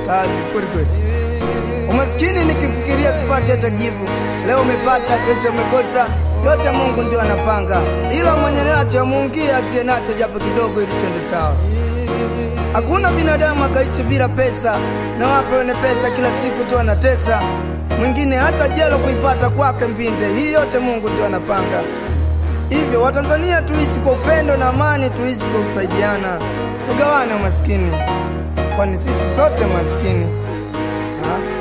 kazi kweli kweli. Umaskini nikifikiria sipati hata jibu. Leo umepata, kesho umekosa. Yote Mungu ndio anapanga. Ila mwenye nacho muungie asiye nacho japo kidogo ili twende sawa. Hakuna binadamu akaishi bila pesa, na wapo wenye pesa kila siku tu anatesa. Mwingine hata jelo kuipata kwake mbinde. Hii yote Mungu ndio anapanga. Hivyo Watanzania tuishi kwa upendo na amani, tuishi kwa kusaidiana. Tugawane umaskini, kwani sisi sote maskini.